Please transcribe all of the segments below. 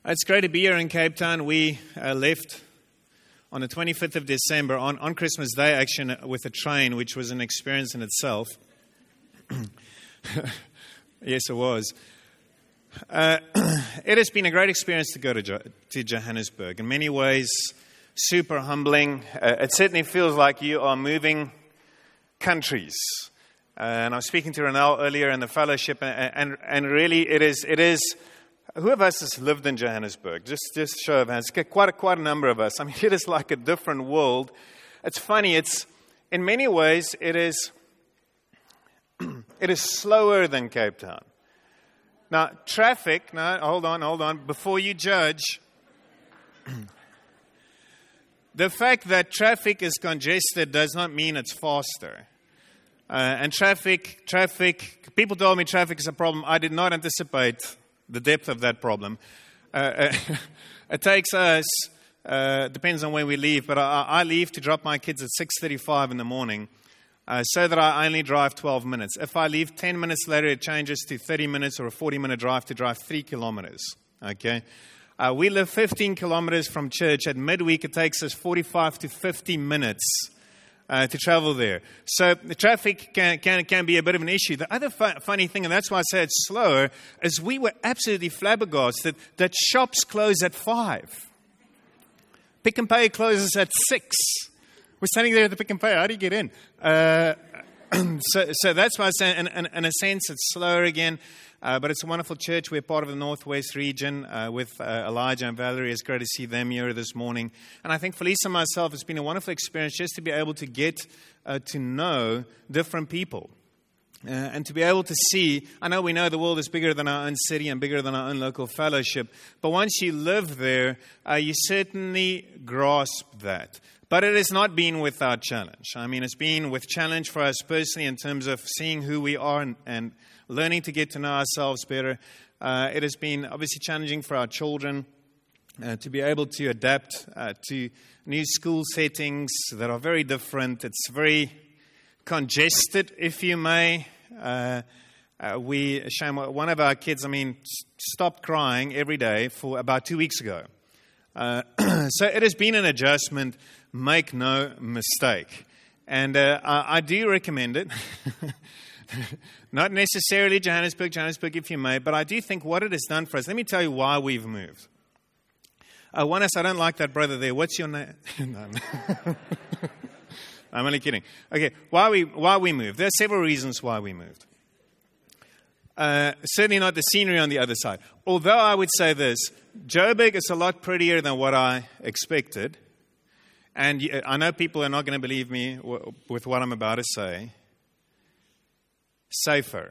It's great to be here in Cape Town. We left on the 25th of December, on Christmas Day, actually, with a train, which was an experience in itself. Yes, it was. It has been a great experience to go to Johannesburg. In many ways, super humbling. It certainly feels like you are moving countries. And I was speaking to Ronel earlier in the fellowship, and really it is. Who of us has lived in Johannesburg? Just show of hands. Quite a number of us. I mean, it is like a different world. It's funny. It's in many ways it is slower than Cape Town. Now, traffic. No, hold on. Before you judge, the fact that traffic is congested does not mean it's faster. And traffic. People told me traffic is a problem. I did not anticipate the depth of that problem. It takes us, depends on when we leave, but I leave to drop my kids at 6:35 in the morning so that I only drive 12 minutes. If I leave 10 minutes later, it changes to 30 minutes or a 40-minute drive to drive 3 kilometers. Okay? We live 15 kilometers from church. At midweek, it takes us 45 to 50 minutes to travel there. So the traffic can be a bit of an issue. The other funny thing, and that's why I say it's slower, is we were absolutely flabbergasted that shops close at 5. Pick n Pay closes at 6. We're standing there at the Pick n Pay. How do you get in? So that's why I say, in a sense, it's slower again. But it's a wonderful church. We're part of the Northwest region with Elijah and Valerie. It's great to see them here this morning. And I think for Lisa and myself, it's been a wonderful experience just to be able to get to know different people. And to be able to see, I know we know the world is bigger than our own city and bigger than our own local fellowship. But once you live there, you certainly grasp that. But it has not been without challenge. I mean, it's been with challenge for us personally in terms of seeing who we are and learning to get to know ourselves better. It has been obviously challenging for our children to be able to adapt to new school settings that are very different. It's very congested, if you may. One of our kids, stopped crying every day for about 2 weeks ago. So it has been an adjustment, make no mistake. And I do recommend it. Not necessarily Johannesburg if you may, but I do think what it has done for us. Let me tell you why we've moved. One is, I don't like that brother there. What's your name? No. I'm only kidding. Okay, why we moved. There are several reasons why we moved. Certainly not the scenery on the other side. Although I would say this, Joburg is a lot prettier than what I expected. And I know people are not going to believe me with what I'm about to say. Safer.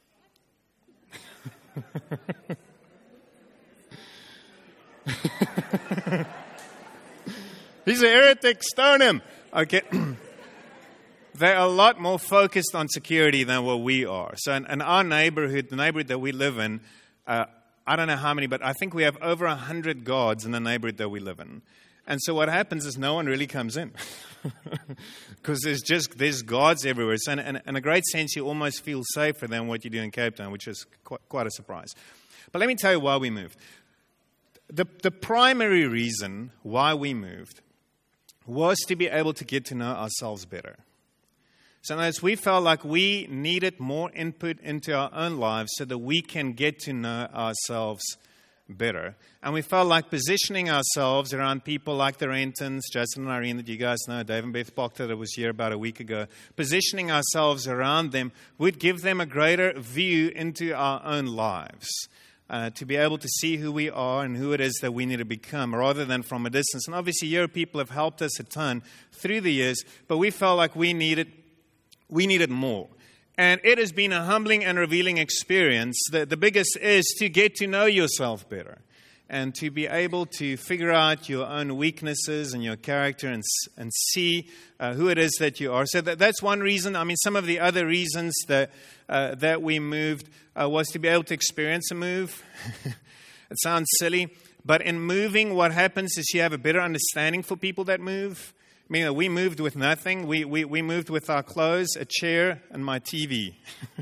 He's a heretic, stone him. Okay. They're a lot more focused on security than what we are. So in our neighborhood, the neighborhood that we live in, I don't know how many, but I think we have over 100 guards in the neighborhood that we live in. And so what happens is no one really comes in because there's guards everywhere. So in a great sense, you almost feel safer than what you do in Cape Town, which is quite a surprise. But let me tell you why we moved. The primary reason why we moved was to be able to get to know ourselves better. So as we felt like we needed more input into our own lives so that we can get to know ourselves better. And we felt like positioning ourselves around people like the Rentons, Justin and Irene that you guys know, Dave and Beth Proctor that was here about a week ago, positioning ourselves around them would give them a greater view into our own lives. To be able to see who we are and who it is that we need to become rather than from a distance. And obviously your people have helped us a ton through the years, but we felt like we needed more. And it has been a humbling and revealing experience. The biggest is to get to know yourself better and to be able to figure out your own weaknesses and your character and see who it is that you are. So that's one reason. Some of the other reasons that we moved was to be able to experience a move. It sounds silly, but in moving, what happens is you have a better understanding for people that move. We moved with nothing. We moved with our clothes, a chair, and my TV.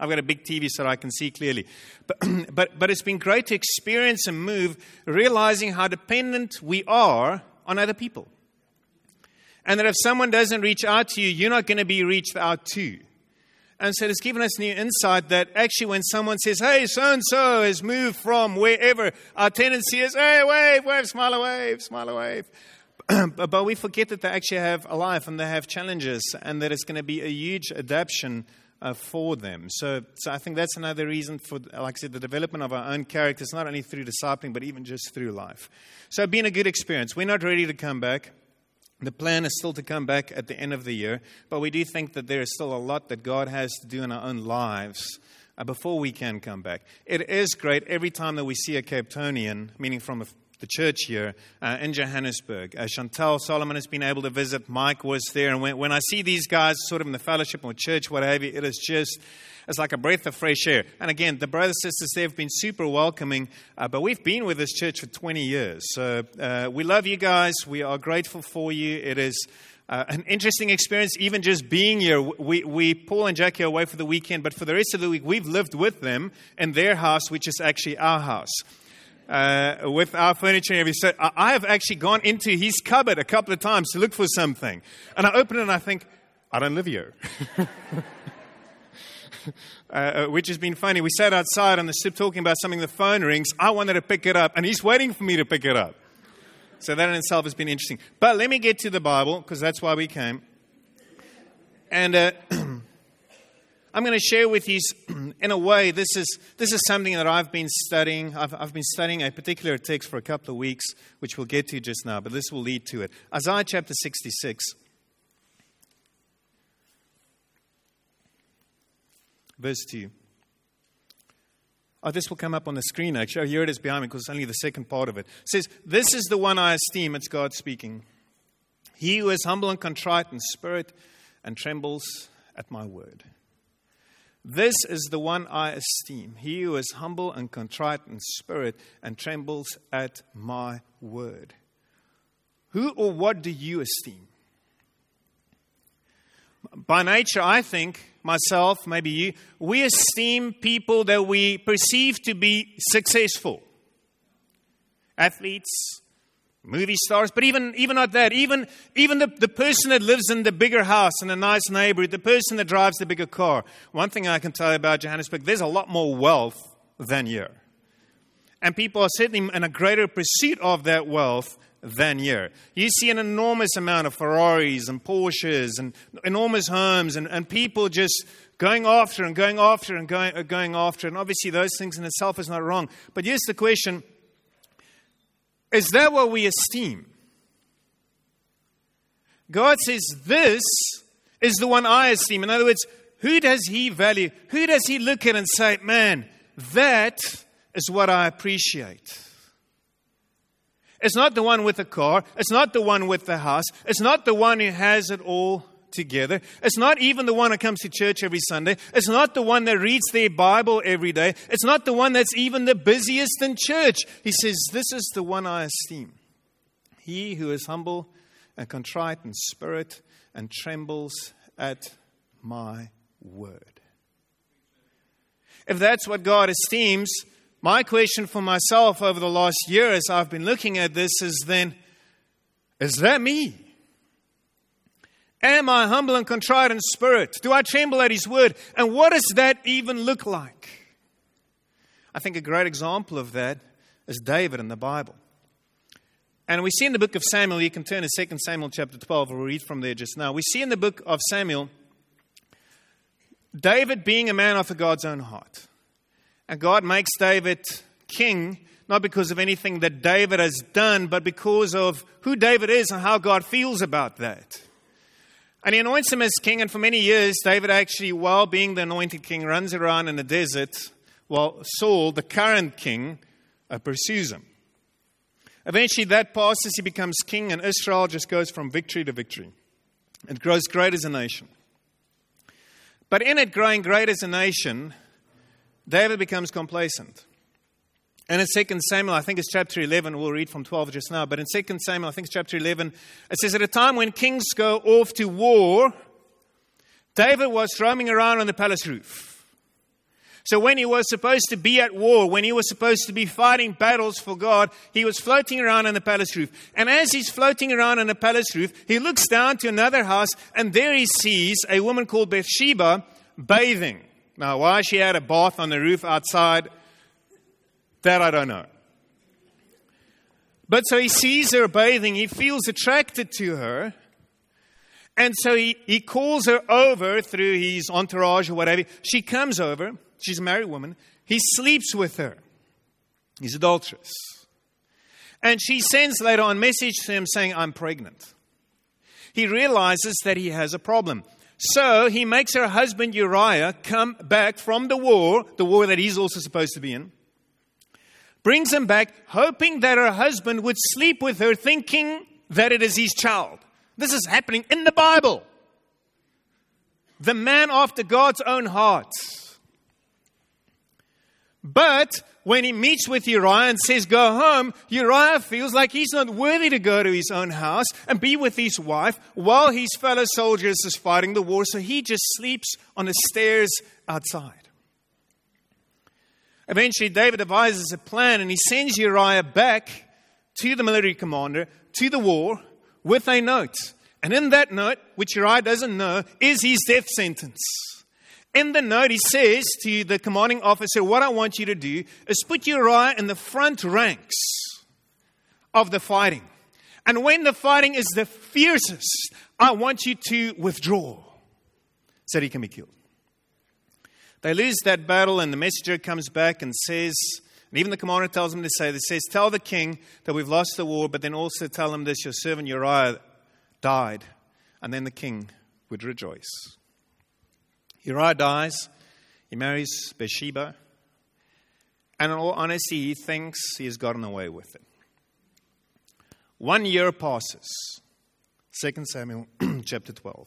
I've got a big TV so I can see clearly. But it's been great to experience and move, realizing how dependent we are on other people. And that if someone doesn't reach out to you, you're not going to be reached out to. And so it's given us new insight that actually when someone says, hey, so-and-so has moved from wherever, our tendency is, hey, wave, smile a wave. But we forget that they actually have a life and they have challenges and that it's going to be a huge adaptation for them. So I think that's another reason for, like I said, the development of our own characters, not only through discipling, but even just through life. So it's been a good experience. We're not ready to come back. The plan is still to come back at the end of the year, but we do think that there is still a lot that God has to do in our own lives before we can come back. It is great every time that we see a Cape Townian, meaning from the church here in Johannesburg. Chantal Solomon has been able to visit. Mike was there. And when I see these guys sort of in the fellowship or church, what have you, it's like a breath of fresh air. And again, the brothers and sisters there have been super welcoming. But we've been with this church for 20 years. So we love you guys. We are grateful for you. It is an interesting experience, even just being here. We Paul and Jackie are away for the weekend. But for the rest of the week, we've lived with them in their house, which is actually our house. With our furniture and everything. So I have actually gone into his cupboard a couple of times to look for something. And I open it and I think, I don't live here. Which has been funny. We sat outside on the stoop talking about something, the phone rings. I wanted to pick it up, and he's waiting for me to pick it up. So that in itself has been interesting. But let me get to the Bible, because that's why we came. And I'm going to share with you, in a way, this is something that I've been studying. I've been studying a particular text for a couple of weeks, which we'll get to just now, but this will lead to it. Isaiah chapter 66. Verse 2. Oh, this will come up on the screen, actually. Oh, here it is behind me, because it's only the second part of it. It says, this is the one I esteem. It's God speaking. He who is humble and contrite in spirit and trembles at my word. This is the one I esteem. He who is humble and contrite in spirit and trembles at my word. Who or what do you esteem? By nature, I think, myself, maybe you, we esteem people that we perceive to be successful. Athletes, movie stars, but even not that. Even the person that lives in the bigger house in a nice neighborhood, the person that drives the bigger car. One thing I can tell you about Johannesburg, there's a lot more wealth than here. And people are certainly in a greater pursuit of that wealth than here. You see an enormous amount of Ferraris and Porsches and enormous homes and people just going after. And obviously those things in itself is not wrong. But here's the question. Is that what we esteem? God says, this is the one I esteem. In other words, who does He value? Who does He look at and say, man, that is what I appreciate? It's not the one with the car. It's not the one with the house. It's not the one who has it all together. It's not even the one who comes to church every Sunday. It's not the one that reads their Bible every day. It's not the one that's even the busiest in church. He says, this is the one I esteem. He who is humble and contrite in spirit and trembles at my word. If that's what God esteems, my question for myself over the last year as I've been looking at this is then, is that me? Am I humble and contrite in spirit? Do I tremble at His word? And what does that even look like? I think a great example of that is David in the Bible. And we see in the book of Samuel, you can turn to 2 Samuel chapter 12, we'll read from there just now. We see in the book of Samuel, David being a man after God's own heart. And God makes David king, not because of anything that David has done, but because of who David is and how God feels about that. And He anoints him as king, and for many years, David actually, while being the anointed king, runs around in the desert, while Saul, the current king, pursues him. Eventually that passes, he becomes king, and Israel just goes from victory to victory. It grows great as a nation. But in it growing great as a nation, David becomes complacent. And in 2 Samuel, I think it's chapter 11, we'll read from 12 just now, but in 2 Samuel, I think it's chapter 11, it says, at a time when kings go off to war, David was roaming around on the palace roof. So when he was supposed to be at war, when he was supposed to be fighting battles for God, he was floating around on the palace roof. And as he's floating around on the palace roof, he looks down to another house, and there he sees a woman called Bathsheba bathing. Now, why she had a bath on the roof outside, that I don't know. But so he sees her bathing, he feels attracted to her, and so he calls her over through his entourage or whatever. She comes over. She's a married woman. He sleeps with her. He's adulterous. And she sends later on a message to him saying, I'm pregnant. He realizes that he has a problem. So he makes her husband Uriah come back from the war that he's also supposed to be in. Brings him back, hoping that her husband would sleep with her, thinking that it is his child. This is happening in the Bible. The man after God's own heart. But when he meets with Uriah and says, go home, Uriah feels like he's not worthy to go to his own house and be with his wife while his fellow soldiers is fighting the war. So he just sleeps on the stairs outside. Eventually, David devises a plan and he sends Uriah back to the military commander, to the war, with a note. And in that note, which Uriah doesn't know, is his death sentence. In the note, he says to the commanding officer, what I want you to do is put Uriah in the front ranks of the fighting. And when the fighting is the fiercest, I want you to withdraw so that he can be killed. They lose that battle, and the messenger comes back and says, and even the commander tells him to say this, says, tell the king that we've lost the war, but then also tell him this, your servant Uriah died. And then the king would rejoice. Uriah dies. He marries Bathsheba. And in all honesty, he thinks he has gotten away with it. 1 year passes. 2 Samuel chapter 12.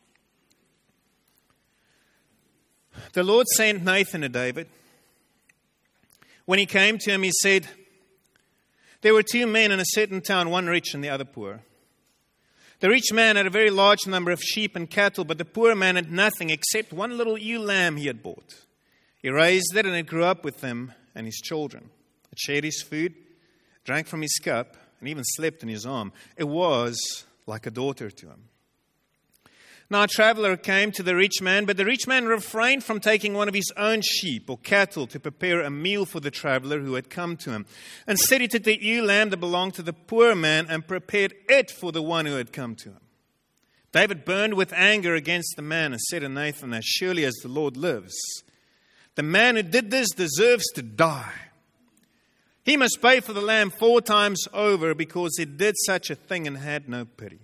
The Lord sent Nathan to David. When he came to him, he said, there were 2 men in a certain town, one rich and the other poor. The rich man had a very large number of sheep and cattle, but the poor man had nothing except one little ewe lamb he had bought. He raised it, and it grew up with him and his children. It shared his food, drank from his cup, and even slept in his arm. It was like a daughter to him. Now a traveler came to the rich man, but the rich man refrained from taking one of his own sheep or cattle to prepare a meal for the traveler who had come to him. Instead, he took the ewe lamb that belonged to the poor man and prepared it for the one who had come to him. David burned with anger against the man and said to Nathan, as surely as the Lord lives, the man who did this deserves to die. He must pay for the lamb 4 times over because he did such a thing and had no pity.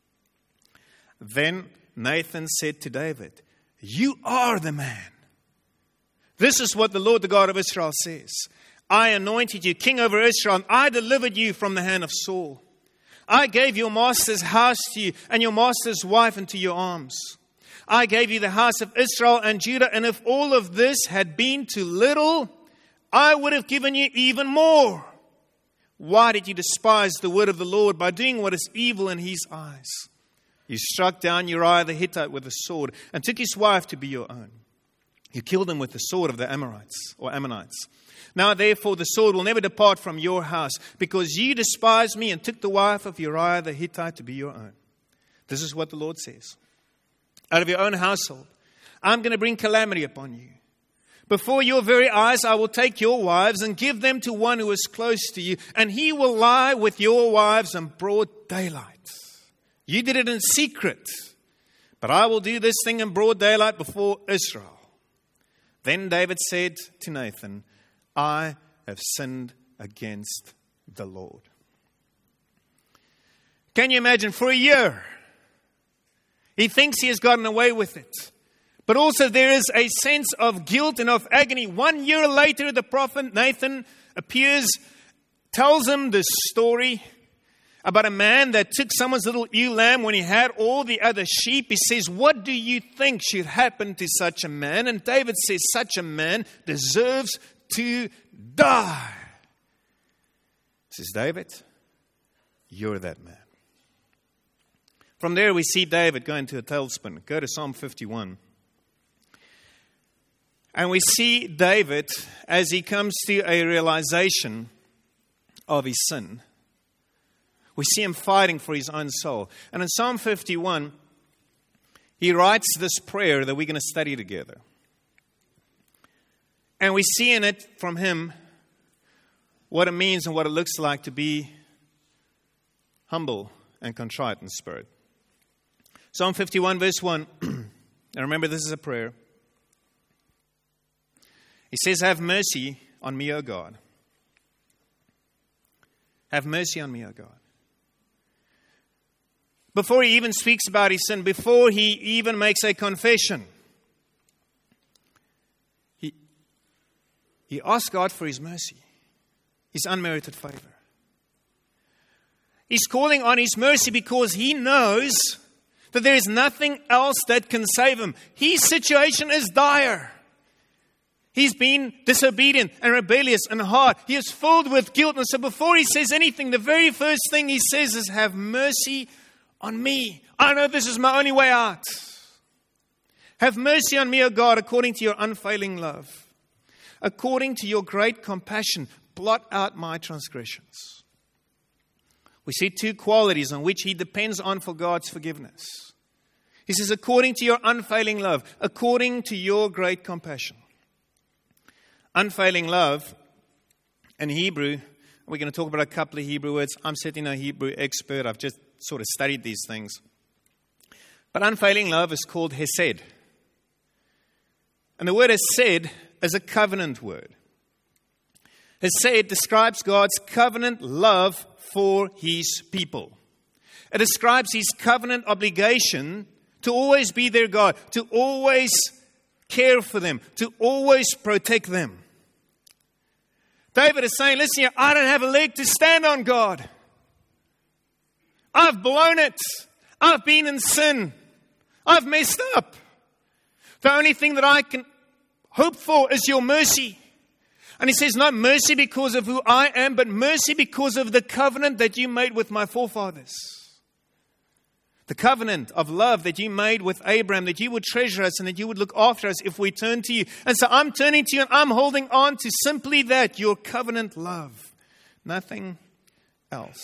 Then Nathan said to David, you are the man. This is what the Lord, the God of Israel, says. I anointed you king over Israel, and I delivered you from the hand of Saul. I gave your master's house to you, and your master's wife into your arms. I gave you the house of Israel and Judah, and if all of this had been too little, I would have given you even more. Why did you despise the word of the Lord by doing what is evil in his eyes? You struck down Uriah the Hittite with a sword and took his wife to be your own. You killed him with the sword of the Amorites or Ammonites. Now therefore the sword will never depart from your house because you despised me and took the wife of Uriah the Hittite to be your own. This is what the Lord says. Out of your own household, I'm going to bring calamity upon you. Before your very eyes, I will take your wives and give them to one who is close to you, and he will lie with your wives in broad daylight. You did it in secret, but I will do this thing in broad daylight before Israel. Then David said to Nathan, I have sinned against the Lord. Can you imagine? For a year, he thinks he has gotten away with it. But also there is a sense of guilt and of agony. 1 year later, the prophet Nathan appears, tells him this story about a man that took someone's little ewe lamb when he had all the other sheep. He says, what do you think should happen to such a man? And David says, such a man deserves to die. He says, David, you're that man. From there we see David go into a tailspin. Go to Psalm 51. And we see David as he comes to a realization of his sin. We see him fighting for his own soul. And in Psalm 51, he writes this prayer that we're going to study together. And we see in it from him what it means and what it looks like to be humble and contrite in spirit. Psalm 51 verse 1. And remember, this is a prayer. He says, have mercy on me, O God. Have mercy on me, O God. Before he even speaks about his sin, before he even makes a confession, he asks God for his mercy, his unmerited favor. He's calling on his mercy because he knows that there is nothing else that can save him. His situation is dire. He's been disobedient and rebellious and hard. He is filled with guilt. And so before he says anything, the very first thing he says is, have mercy on me. I know this is my only way out. Have mercy on me, O God, according to your unfailing love. According to your great compassion, blot out my transgressions. We see two qualities on which he depends on for God's forgiveness. He says, according to your unfailing love, according to your great compassion. Unfailing love in Hebrew, we're going to talk about a couple of Hebrew words. I'm certainly no Hebrew expert. I've just sort of studied these things. But unfailing love is called hesed. And the word hesed is a covenant word. Hesed describes God's covenant love for his people. It describes his covenant obligation to always be their God, to always care for them, to always protect them. David is saying, listen here, I don't have a leg to stand on, God. I've blown it. I've been in sin. I've messed up. The only thing that I can hope for is your mercy. And he says, not mercy because of who I am, but mercy because of the covenant that you made with my forefathers. The covenant of love that you made with Abraham, that you would treasure us and that you would look after us if we turn to you. And so I'm turning to you and I'm holding on to simply that, your covenant love. Nothing else.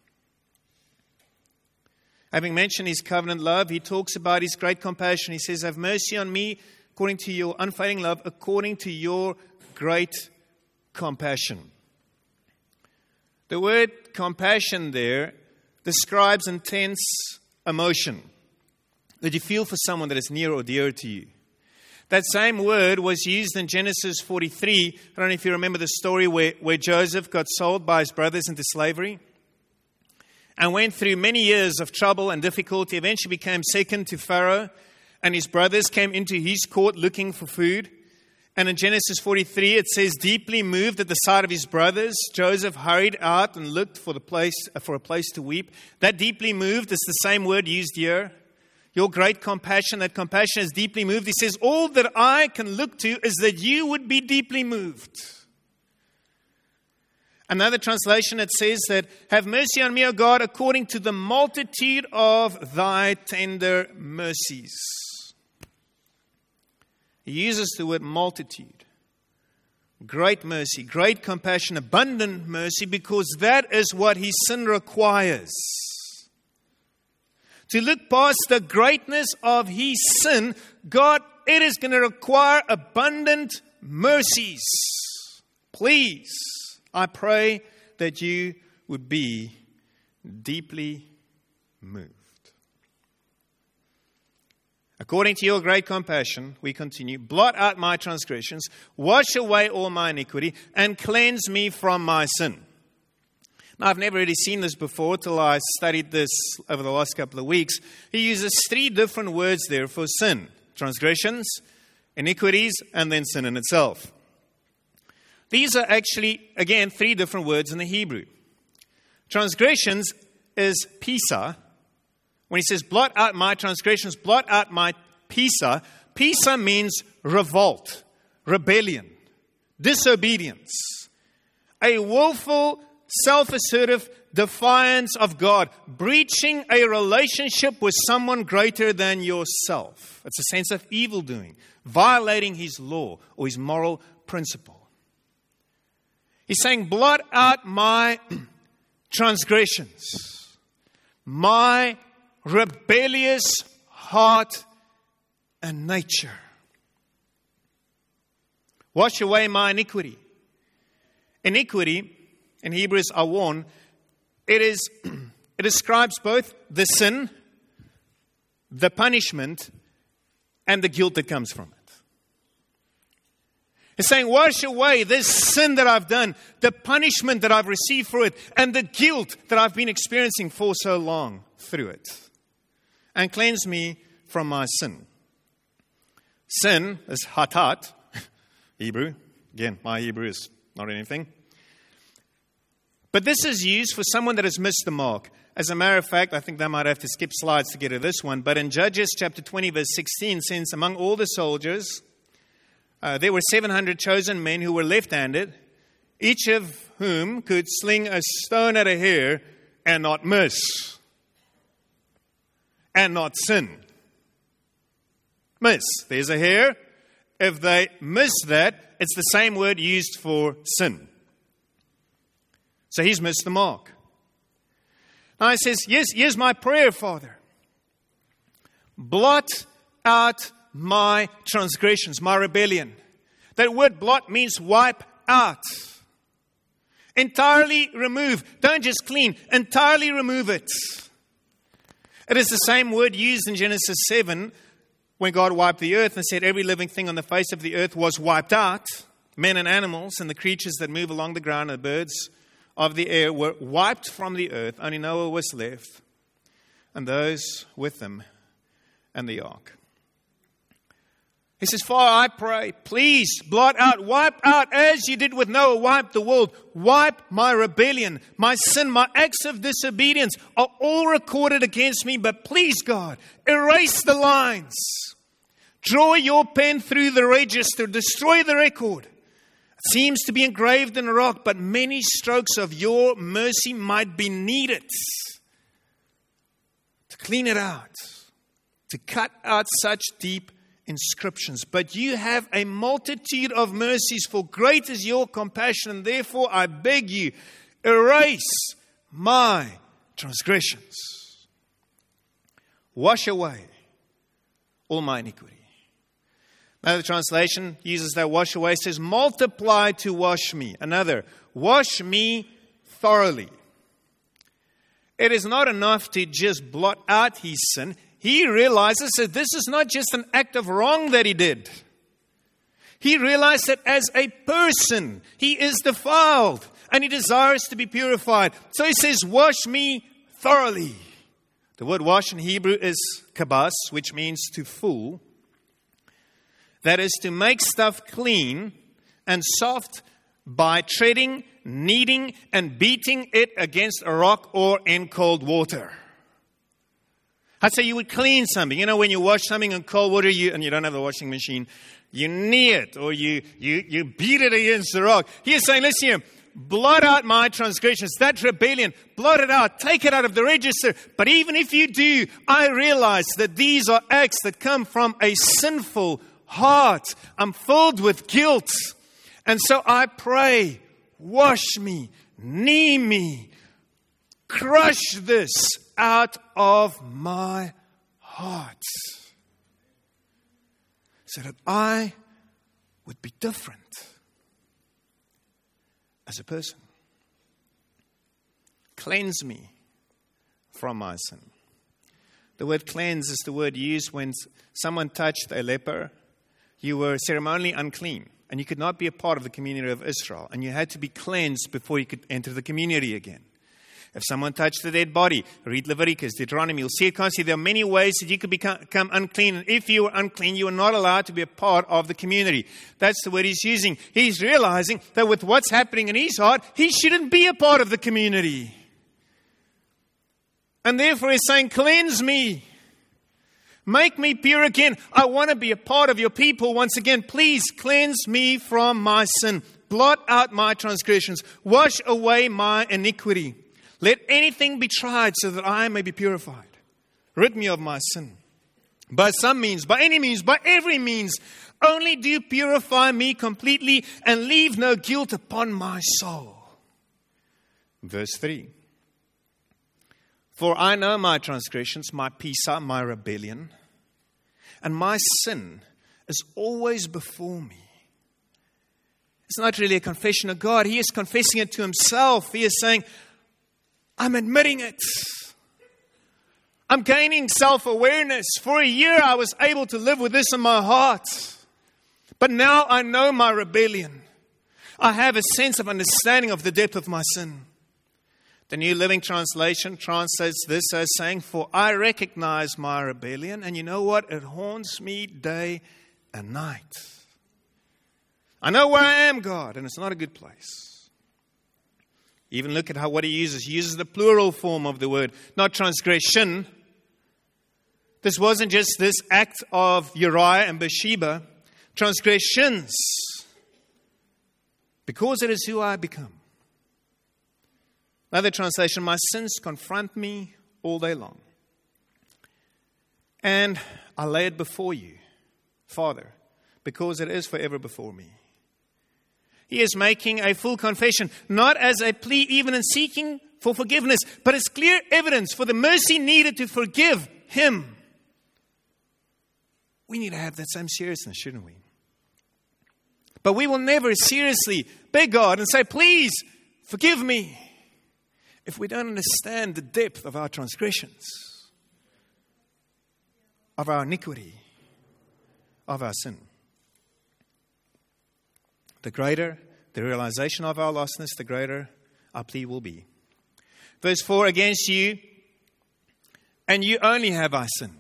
Having mentioned his covenant love, he talks about his great compassion. He says, have mercy on me according to your unfailing love, according to your great compassion. The word compassion there describes intense emotion that you feel for someone that is near or dear to you. That same word was used in Genesis 43. I don't know if you remember the story where Joseph got sold by his brothers into slavery and went through many years of trouble and difficulty, eventually became second to Pharaoh, and his brothers came into his court looking for food. And in Genesis 43, it says, deeply moved at the sight of his brothers, Joseph hurried out and looked for a place to weep. That deeply moved is the same word used here. Your great compassion, that compassion is deeply moved. He says, all that I can look to is that you would be deeply moved. Another translation, it says that, have mercy on me, O God, according to the multitude of thy tender mercies. He uses the word multitude. Great mercy, great compassion, abundant mercy, because that is what his sin requires. To look past the greatness of his sin, God, it is going to require abundant mercies. Please, I pray that you would be deeply moved. According to your great compassion, we continue, blot out my transgressions, wash away all my iniquity, and cleanse me from my sin. Now, I've never really seen this before till I studied this over the last couple of weeks. He uses 3 different words there for sin. Transgressions, iniquities, and then sin in itself. These are actually, again, 3 different words in the Hebrew. Transgressions is pisa. When he says, blot out my transgressions, blot out my pisa. Pisa means revolt, rebellion, disobedience. A willful self-assertive defiance of God, breaching a relationship with someone greater than yourself. It's a sense of evil doing, violating His law or His moral principle. He's saying, blot out my transgressions, my rebellious heart and nature. Wash away my iniquity. Iniquity, in Hebrew is awon. It describes both the sin, the punishment, and the guilt that comes from it. It's saying, wash away this sin that I've done, the punishment that I've received for it, and the guilt that I've been experiencing for so long through it. And cleanse me from my sin. Sin is hatat, Hebrew. Again, my Hebrew is not anything. But this is used for someone that has missed the mark. As a matter of fact, I think they might have to skip slides to get to this one. But in Judges chapter 20, verse 16, since among all the soldiers, there were 700 chosen men who were left-handed, each of whom could sling a stone at a hare and not miss, and not sin. Miss. There's a hare. If they miss that, it's the same word used for sin. So he's missed the mark. Now he says, yes, here's my prayer, Father. Blot out my transgressions, my rebellion. That word blot means wipe out. Entirely remove. Don't just clean. Entirely remove it. It is the same word used in Genesis 7 when God wiped the earth and said every living thing on the face of the earth was wiped out. Men and animals and the creatures that move along the ground and the birds of the air were wiped from the earth. Only Noah was left, and those with him and the ark. He says, Father, I pray, please blot out, wipe out, as you did with Noah, wipe the world. Wipe my rebellion, my sin, my acts of disobedience are all recorded against me. But please, God, erase the lines. Draw your pen through the register. Destroy the record. It seems to be engraved in rock, but many strokes of your mercy might be needed to clean it out, to cut out such deep inscriptions. But you have a multitude of mercies, for great is your compassion, and therefore I beg you, erase my transgressions. Wash away all my iniquity. Another translation uses that wash away, says multiply to wash me. Another, wash me thoroughly. It is not enough to just blot out his sin. He realizes that this is not just an act of wrong that he did. He realized that as a person, he is defiled and he desires to be purified. So he says, wash me thoroughly. The word wash in Hebrew is kabas, which means to full. That is to make stuff clean and soft by treading, kneading, and beating it against a rock or in cold water. I'd say you would clean something. You know, when you wash something in cold water, and you don't have a washing machine, you knee it or you beat it against the rock. He's saying, listen here, blot out my transgressions, that rebellion, blot it out, take it out of the register. But even if you do, I realize that these are acts that come from a sinful heart. I'm filled with guilt. And so I pray, wash me, knee me, crush this out of my heart, so that I would be different as a person. Cleanse me from my sin. The word cleanse is the word used when someone touched a leper. You were ceremonially unclean, and you could not be a part of the community of Israel, and you had to be cleansed before you could enter the community again. If someone touched a dead body, read Leviticus, Deuteronomy, you'll see it constantly. There are many ways that you could become unclean. And if you were unclean, you were not allowed to be a part of the community. That's the word he's using. He's realizing that with what's happening in his heart, he shouldn't be a part of the community. And therefore he's saying, cleanse me. Make me pure again. I want to be a part of your people once again. Please cleanse me from my sin. Blot out my transgressions. Wash away my iniquity. Let anything be tried so that I may be purified. Rid me of my sin. By some means, by any means, by every means, only do purify me completely and leave no guilt upon my soul. Verse 3. For I know my transgressions, my Pisa, my rebellion, and my sin is always before me. It's not really a confession of God. He is confessing it to himself. He is saying, I'm admitting it. I'm gaining self-awareness. For a year I was able to live with this in my heart. But now I know my rebellion. I have a sense of understanding of the depth of my sin. The New Living Translation translates this as saying, for I recognize my rebellion, and you know what? It haunts me day and night. I know where I am, God, and it's not a good place. Even look at what he uses. He uses the plural form of the word, not transgression. This wasn't just this act of Uriah and Bathsheba. Transgressions. Because it is who I become. Another translation, my sins confront me all day long. And I lay it before you, Father, because it is forever before me. He is making a full confession, not as a plea even in seeking for forgiveness, but as clear evidence for the mercy needed to forgive him. We need to have that same seriousness, shouldn't we? But we will never seriously beg God and say, please forgive me, if we don't understand the depth of our transgressions, of our iniquity, of our sin. The greater the realization of our lostness, the greater our plea will be. Verse 4, against you, and you only have I sinned.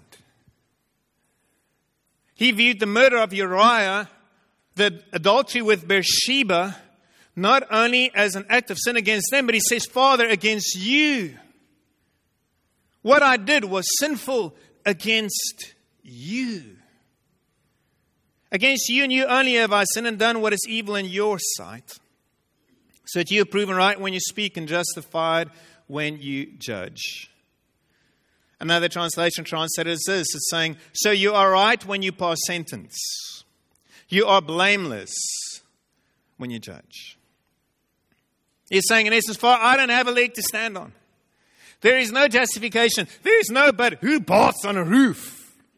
He viewed the murder of Uriah, the adultery with Bathsheba, not only as an act of sin against them, but he says, Father, against you. What I did was sinful against you. Against you and you only have I sinned and done what is evil in your sight, so that you are proven right when you speak and justified when you judge. Another translation translated as this. It's saying, so you are right when you pass sentence. You are blameless when you judge. He's saying, in essence, Father, I don't have a leg to stand on. There is no justification. There is no, but who baths on a roof?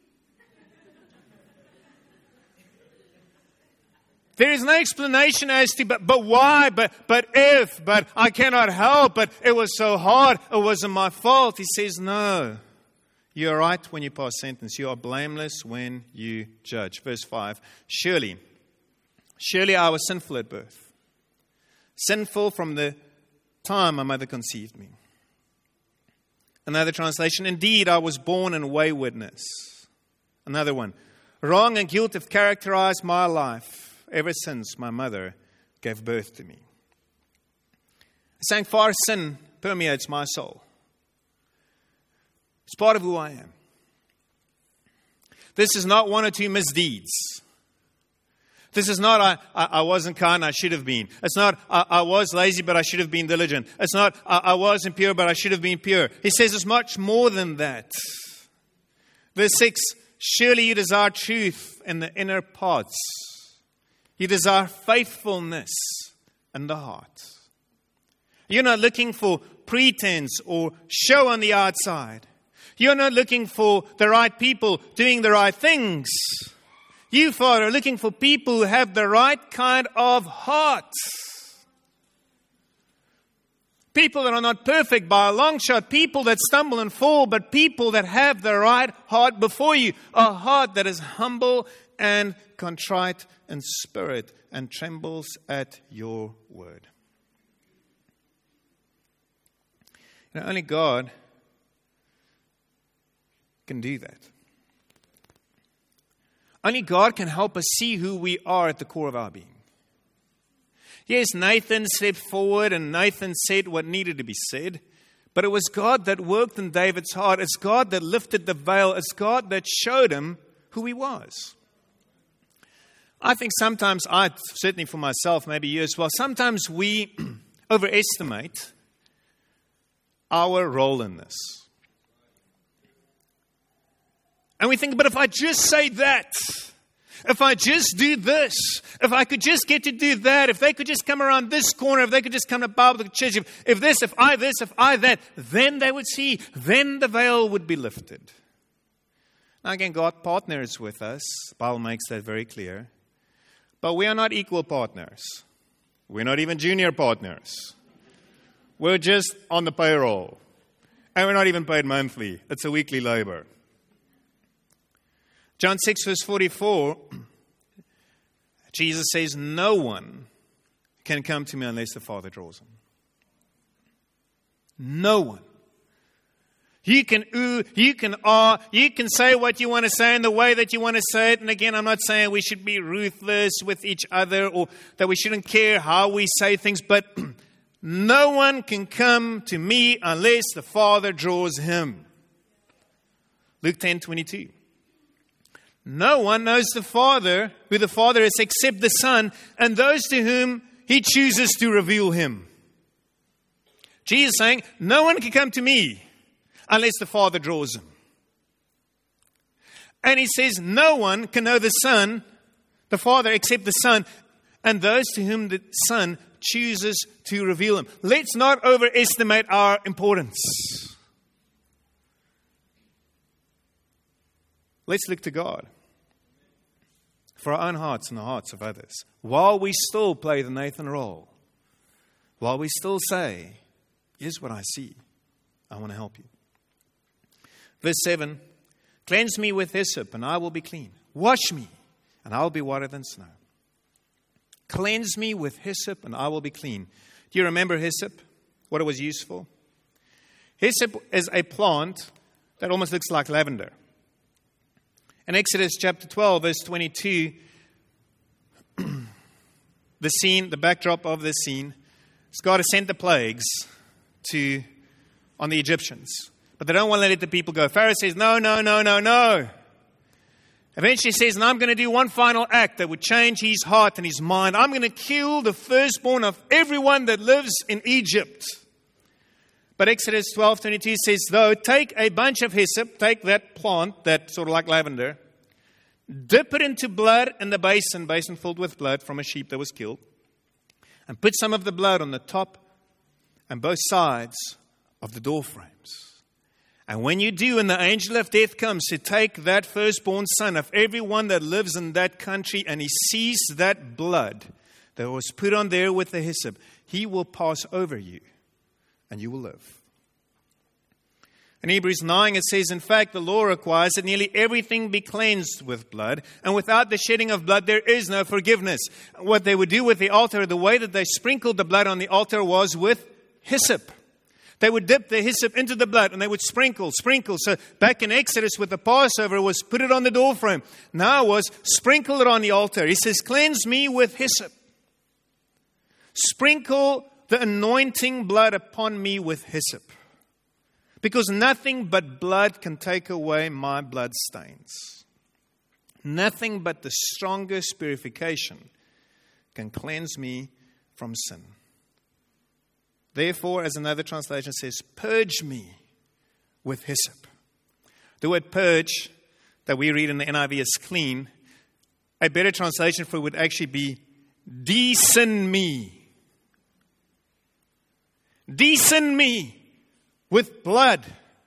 There is no explanation as to, but why, but if, but I cannot help, but it was so hard, it wasn't my fault. He says, no, you are right when you pass sentence. You are blameless when you judge. Verse 5, surely I was sinful at birth. Sinful from the time my mother conceived me. Another translation, indeed, I was born in waywardness. Another one, wrong and guilt have characterized my life ever since my mother gave birth to me. Saying far sin permeates my soul. It's part of who I am. This is not one or two misdeeds. This is not I wasn't kind, I should have been. It's not I was lazy, but I should have been diligent. It's not I was impure, but I should have been pure. He says it's much more than that. Verse 6, surely you desire truth in the inner parts. You desire faithfulness in the heart. You're not looking for pretense or show on the outside. You're not looking for the right people doing the right things. You, Father, are looking for people who have the right kind of heart. People that are not perfect by a long shot. People that stumble and fall, but people that have the right heart before you. A heart that is humble and contrite in spirit and trembles at your word. You know, only God can do that. Only God can help us see who we are at the core of our being. Yes, Nathan stepped forward and Nathan said what needed to be said. But it was God that worked in David's heart. It's God that lifted the veil. It's God that showed him who he was. I think sometimes, certainly for myself, maybe you as well, sometimes we overestimate our role in this. And we think, but if I just say that, if I just do this, if I could just get to do that, if they could just come around this corner, if they could just come to Bible church, if this, if I that, then they would see, then the veil would be lifted. Now again, God partners with us. The Bible makes that very clear. But we are not equal partners. We're not even junior partners. We're just on the payroll. And we're not even paid monthly. It's a weekly labor. John 6, verse 44, Jesus says, no one can come to me unless the Father draws him. No one. You can you can you can say what you want to say in the way that you want to say it. And again, I'm not saying we should be ruthless with each other or that we shouldn't care how we say things, but no one can come to me unless the Father draws him. Luke 10:22. No one knows the Father, who the Father is, except the Son, and those to whom he chooses to reveal him. Jesus is saying, no one can come to me unless the Father draws him. And he says, no one can know the Son, the Father, except the Son, and those to whom the Son chooses to reveal him. Let's not overestimate our importance. Let's look to God for our own hearts and the hearts of others. While we still play the Nathan role, while we still say, here's what I see, I want to help you. Verse 7, cleanse me with hyssop and I will be clean. Wash me and I will be whiter than snow. Cleanse me with hyssop and I will be clean. Do you remember hyssop? What it was used for? Hyssop is a plant that almost looks like lavender. In Exodus chapter 12, verse 22, the backdrop of this scene is God has sent the plagues on the Egyptians. But they don't want to let the people go. Pharaoh says, no. Eventually says, and I'm going to do one final act that would change his heart and his mind. I'm going to kill the firstborn of everyone that lives in Egypt. But Exodus 12:22 says, though, take a bunch of hyssop, take that plant, that sort of like lavender, dip it into blood in the basin filled with blood from a sheep that was killed, and put some of the blood on the top and both sides of the door frames. And when you do, and the angel of death comes to take that firstborn son of everyone that lives in that country, and he sees that blood that was put on there with the hyssop, he will pass over you. And you will live. In Hebrews 9, it says, in fact, the law requires that nearly everything be cleansed with blood. And without the shedding of blood, there is no forgiveness. What they would do with the altar, the way that they sprinkled the blood on the altar was with hyssop. They would dip the hyssop into the blood and they would sprinkle. So back in Exodus with the Passover, it was put it on the doorframe. Now it was sprinkle it on the altar. He says, cleanse me with hyssop. Sprinkle the anointing blood upon me with hyssop, because nothing but blood can take away my blood stains. Nothing but the strongest purification can cleanse me from sin. Therefore, as another translation says, purge me with hyssop. The word purge that we read in the NIV is clean. A better translation for it would actually be de-sin me. De-sin me with blood.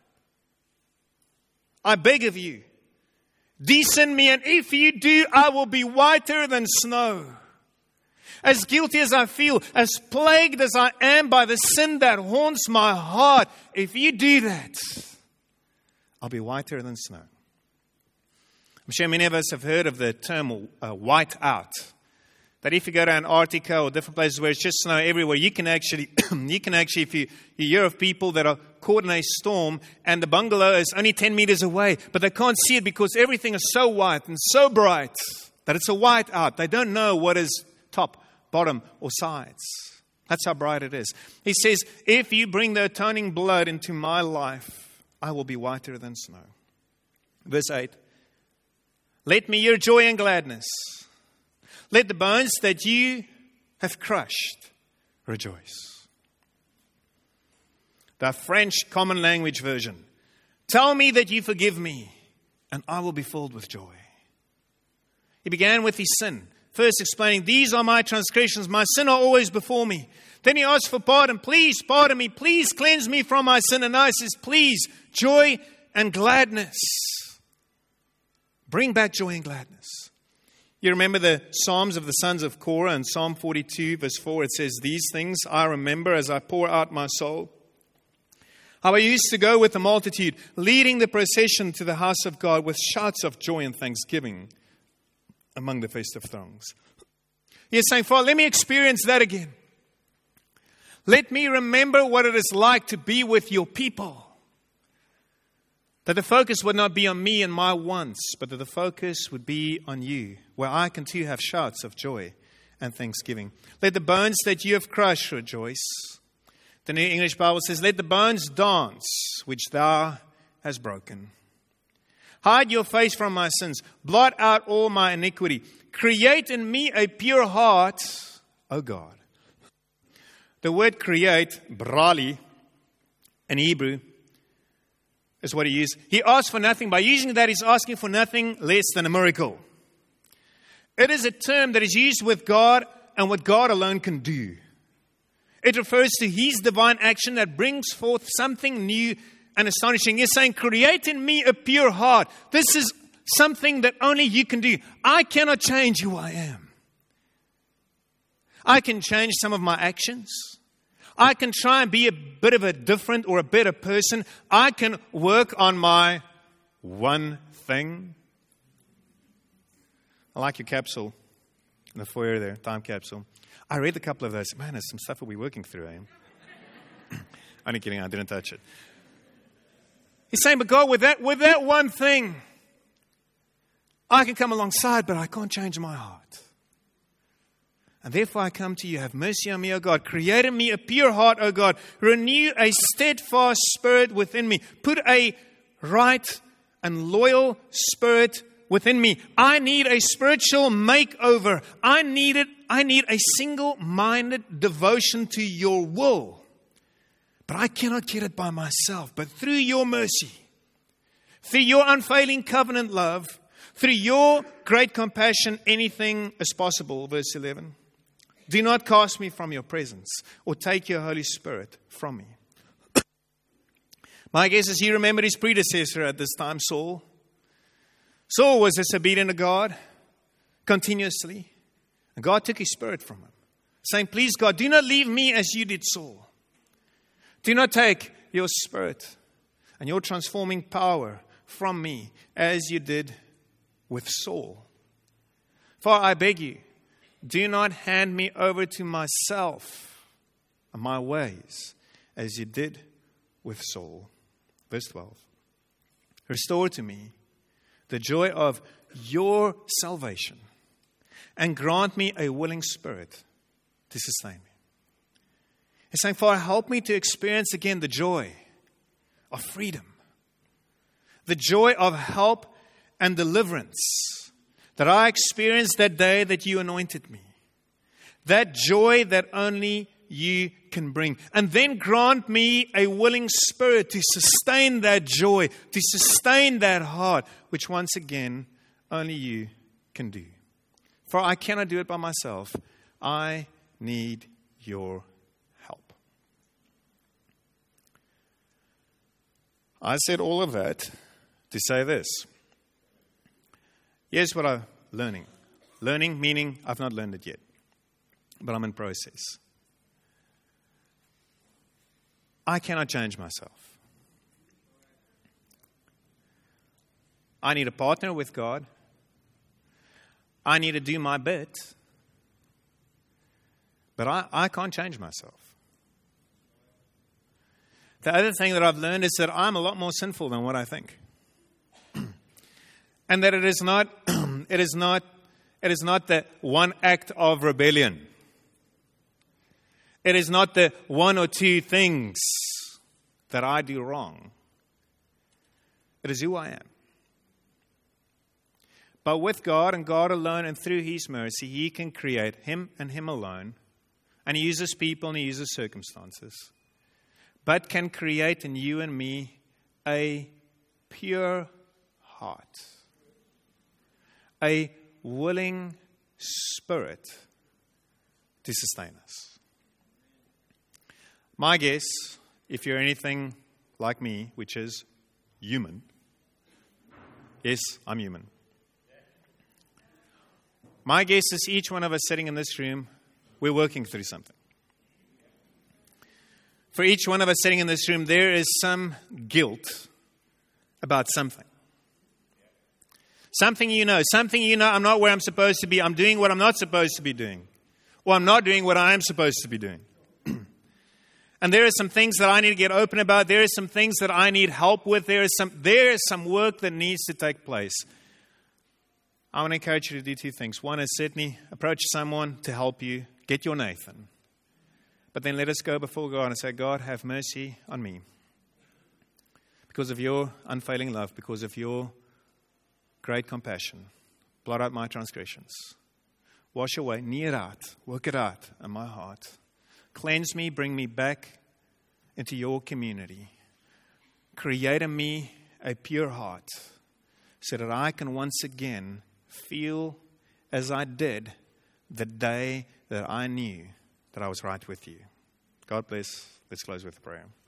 I beg of you. De-sin me, and if you do, I will be whiter than snow. As guilty as I feel, as plagued as I am by the sin that haunts my heart, if you do that, I'll be whiter than snow. I'm sure many of us have heard of the term white out. That if you go to Antarctica or different places where it's just snow everywhere, you can actually, if you hear of people that are caught in a storm and the bungalow is only 10 meters away, but they can't see it because everything is so white and so bright that it's a white out. They don't know what is top, bottom, or sides. That's how bright it is. He says, if you bring the atoning blood into my life, I will be whiter than snow. Verse 8, let me hear joy and gladness. Let the bones that you have crushed rejoice. The French Common Language Version. Tell me that you forgive me, and I will be filled with joy. He began with his sin, first explaining, these are my transgressions, my sin are always before me. Then he asked for pardon. Please pardon me, please cleanse me from my sin. And now he says, please, joy and gladness. Bring back joy and gladness. You remember the Psalms of the sons of Korah in Psalm 42 verse 4. It says, these things I remember as I pour out my soul. How I used to go with the multitude, leading the procession to the house of God with shouts of joy and thanksgiving among the festive throngs. He is saying, Father, let me experience that again. Let me remember what it is like to be with your people. That the focus would not be on me and my wants, but that the focus would be on you, where I can too have shouts of joy and thanksgiving. Let the bones that you have crushed rejoice. The New English Bible says, let the bones dance, which thou hast broken. Hide your face from my sins. Blot out all my iniquity. Create in me a pure heart, O God. The word create, brali, in Hebrew, is what he used. He asked for nothing. By using that, he's asking for nothing less than a miracle. It is a term that is used with God and what God alone can do. It refers to his divine action that brings forth something new and astonishing. He's saying, create in me a pure heart. This is something that only you can do. I cannot change who I am. I can change some of my actions. I can try and be a bit of a different or a better person. I can work on my one thing. I like your capsule in the foyer there, time capsule. I read a couple of those. Man, there's some stuff we'll be working through, eh? Only kidding, I didn't touch it. He's saying, but God, with that one thing, I can come alongside, but I can't change my heart. And therefore I come to you, have mercy on me, O God. Create in me a pure heart, O God. Renew a steadfast spirit within me. Put a right and loyal spirit within me. I need a spiritual makeover. I need a single-minded devotion to your will. But I cannot get it by myself. But through your mercy, through your unfailing covenant love, through your great compassion, anything is possible. Verse 11. Do not cast me from your presence or take your Holy Spirit from me. My guess is he remembered his predecessor at this time, Saul. Saul was disobedient to God continuously. And God took his spirit from him, saying, please God, do not leave me as you did Saul. Do not take your spirit and your transforming power from me as you did with Saul. For I beg you, do not hand me over to myself and my ways as you did with Saul. Verse 12. Restore to me the joy of your salvation and grant me a willing spirit to sustain me. He's saying, Father, help me to experience again the joy of freedom, the joy of help and deliverance that I experienced that day that you anointed me. That joy that only you can bring. And then grant me a willing spirit to sustain that joy, to sustain that heart, which once again, only you can do. For I cannot do it by myself. I need your help. I said all of that to say this. Here's what I'm learning. Learning meaning I've not learned it yet, but I'm in process. I cannot change myself. I need a partner with God. I need to do my bit. But I can't change myself. The other thing that I've learned is that I'm a lot more sinful than what I think. And that it is not the one act of rebellion. It is not the one or two things that I do wrong. It is who I am. But with God and God alone and through His mercy, He can create Him and Him alone. And He uses people and He uses circumstances. But can create in you and me a pure heart. A willing spirit to sustain us. My guess, if you're anything like me, which is human, yes, I'm human. My guess is each one of us sitting in this room, we're working through something. For each one of us sitting in this room, there is some guilt about something. Something you know, I'm not where I'm supposed to be. I'm doing what I'm not supposed to be doing. Or I'm not doing what I am supposed to be doing. And there are some things that I need to get open about. There are some things that I need help with. There is some work that needs to take place. I want to encourage you to do two things. One is certainly approach someone to help you. Get your Nathan. But then let us go before God and say, God, have mercy on me. Because of your unfailing love, because of your great compassion, blot out my transgressions. Wash away, knee it out, work it out in my heart. Cleanse me, bring me back into your community. Create in me a pure heart so that I can once again feel as I did the day that I knew that I was right with you. God bless. Let's close with prayer.